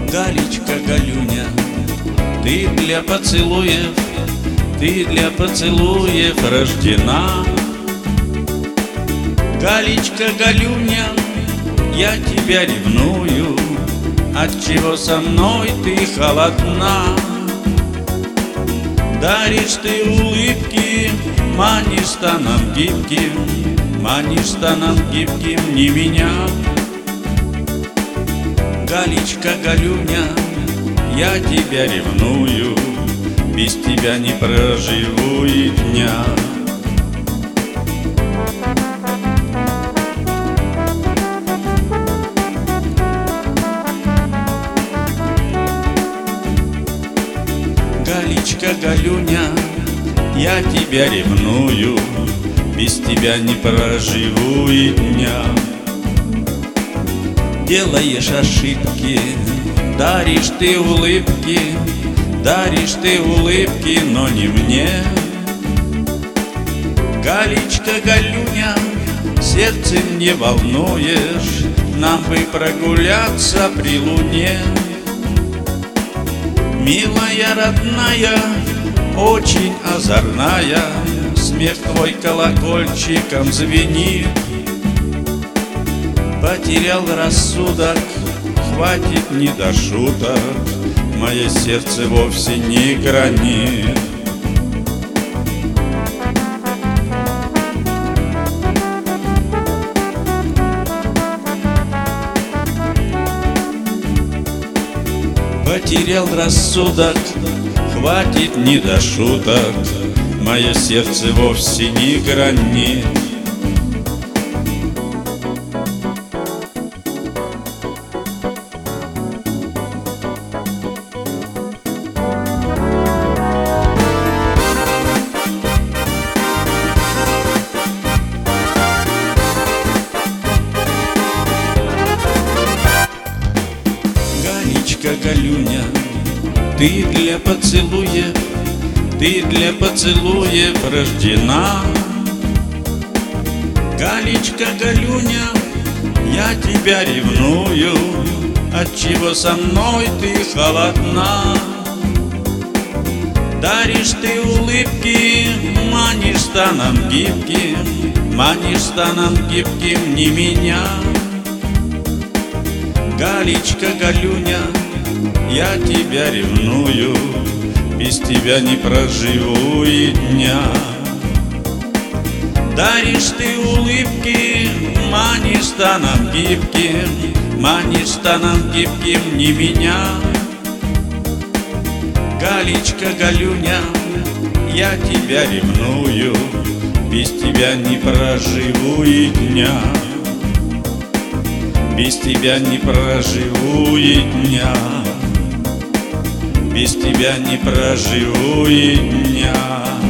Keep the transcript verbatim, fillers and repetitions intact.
Галечка, Галюня, ты для поцелуев, ты для поцелуев рождена. Галечка, Галюня, я тебя ревную, отчего со мной ты холодна. Даришь ты улыбки, манишь станом гибким, манишь станом гибким не меня. Галечка, Галюня, я тебя ревную, без тебя не проживу и дня. Галечка, Галюня, я тебя ревную, без тебя не проживу и дня. Делаешь ошибки, даришь ты улыбки, даришь ты улыбки, но не мне. Галечка, Галюня, сердцем не волнуешь, нам бы прогуляться при луне. Милая, родная, очень озорная, смех твой колокольчиком звенит. Потерял рассудок, хватит не до шуток, мое сердце вовсе не гранит. Потерял рассудок, хватит не до шуток, мое сердце вовсе не гранит. Галечка, Галюня, ты для поцелуев, ты для поцелуев рождена. Галечка, Галюня, я тебя ревную, отчего со мной ты холодна. Даришь ты улыбки, манишь станом гибким, манишь станом гибким не меня. Галечка, Галюня, я тебя ревную, без тебя не проживу и дня. Даришь ты улыбки, манишь станом гибким, манишь станом гибким не меня. Галечка, Галюня, я тебя ревную, без тебя не проживу и дня. Без тебя не проживу и дня, без тебя не проживу и дня.